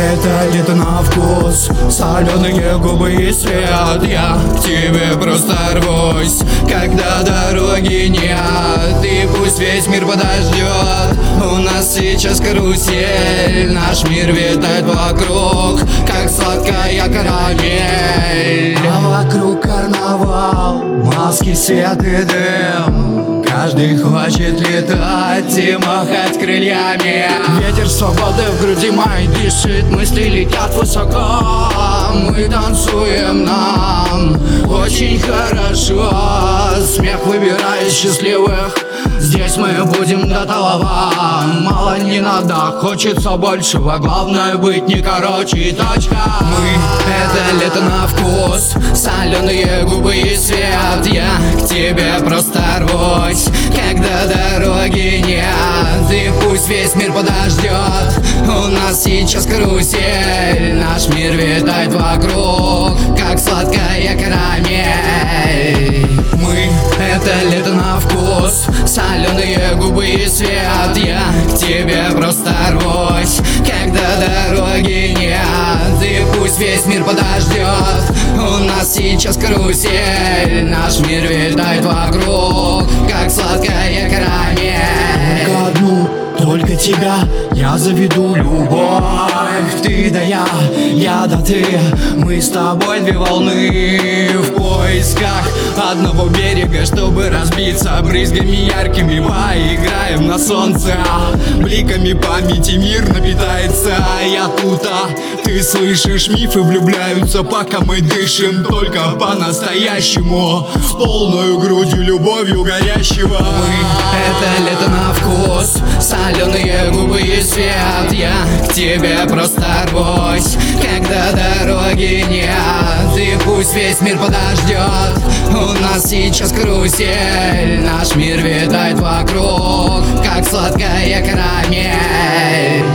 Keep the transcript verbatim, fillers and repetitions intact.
Это лето на вкус, соленые губы и свет. Я к тебе просто рвусь, когда дороги нет. И пусть весь мир подождет, у нас сейчас карусель. Наш мир витает вокруг, как сладкая карамель. А вокруг карнавал, маски, свет и дым. Каждый хочет летать и махать крыльями. Ветер свободы в груди моей дышит, мысли летят высоко. Мы танцуем, нам очень хорошо. Смех выбирает счастливых, здесь мы будем до талого. Мало не надо, хочется большего, главное быть не короче и точка. Мы — это лето на вкус, соленые губы и свет. Я к тебе просто рвусь, когда дороги нет. И пусть весь мир подождет, у нас сейчас карусель. Наш мир витает вокруг, как сладкая карамель. Мы — это лето на вкус, соленые губы и свет. Я к тебе просто рвусь, когда дороги нет. И пусть весь мир подождет, у нас сейчас карусель. Наш мир витает вокруг, как сладкая карамель. Только одну, только тебя я заведу, любовь. Ты да я, я да ты, мы с тобой две волны в поисках одного берега, чтобы разбиться брызгами яркими. Поиграем на солнце, бликами памяти мир напитается. Я тут, а ты слышишь, мифы влюбляются, пока мы дышим только по-настоящему, полную грудью любовью горящего. Мы — это лето на вкус, соленые губы и свет. Я к тебе просто рвусь, когда дороги нет. И пусть весь мир подождет, у нас сейчас карусель. Наш мир витает вокруг, как сладкая карамель.